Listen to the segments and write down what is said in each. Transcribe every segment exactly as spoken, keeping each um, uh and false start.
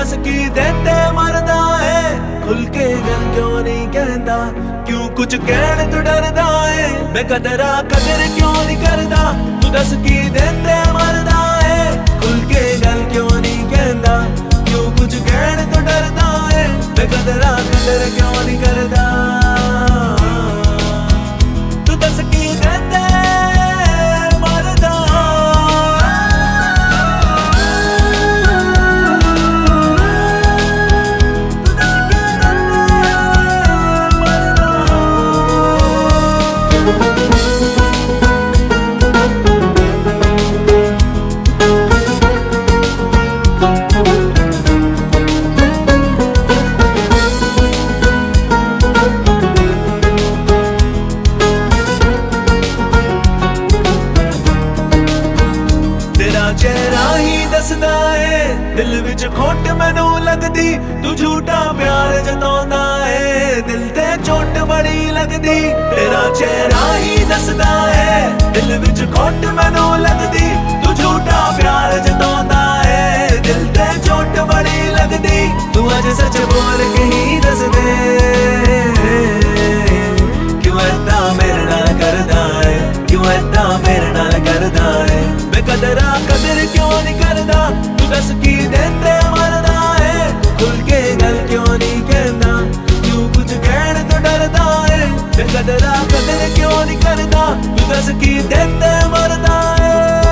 दस की देते मरदा है, खुल के गल क्यों नहीं कहता, क्यों कुछ कहने तो डरदा है, बेकदरा कदर क्यों नहीं करदा, तू दस की देते मरदा है, खुल के गल क्यों नहीं कहता, क्यों कुछ कहने तो डरदा है, बेकदरा कदर क्यों नहीं करदा, तू दस की देते चेहरा ही दसदा है, दिल विच खोट मैनू लगदी, तू झूठा प्यार जताउंदा है, दिल ते चोट बड़ी लगदी, तेरा चेहरा ही दसदा है, दिल विच खोट मैनू लगदी, तू झूठा प्यार जताउंदा है, दिल ते चोट बड़ी लगदी, तू अज सच बोल के ही दस दे, क्यों ऐदा मेरे नाल करदा है, क्यों ऐदा मेरे नाल करदा है, बेकदरा कदर क्यों नहीं करदा, तू दस की देते मरदा है, खुल के गल क्यों नहीं कहता, क्यों कुछ कहने तो डरदा है, बेकदरा कदर क्यों नहीं करदा, तू दस की देते मरदा है।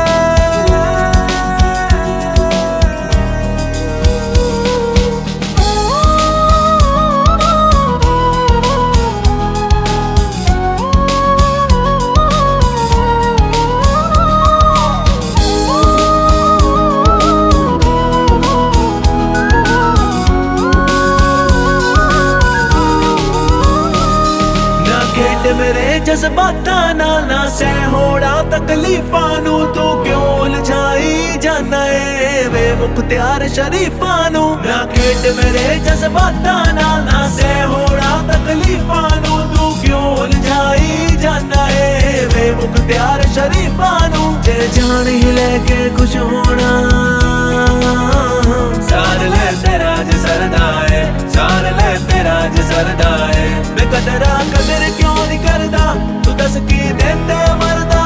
मेरे जज्बातां नाल ना सह होड़ा तकलीफां नू, तू क्यों उलझाई जाना है वे मुख्तियार शरीफां नू, ना खेड मेरे जज्बातां नाल ना सह होड़ा तकलीफां नू, तू क्यों उलझाई जाना है वे मुख्तियार शरीफां नू, जे जान ही लेके खुश होना, सार ले तेरा ज सरदा है, सार ले तेरा ज सरदा है, बेकदरा कदर क्यों नहीं करदा, तू दस की देते मरदा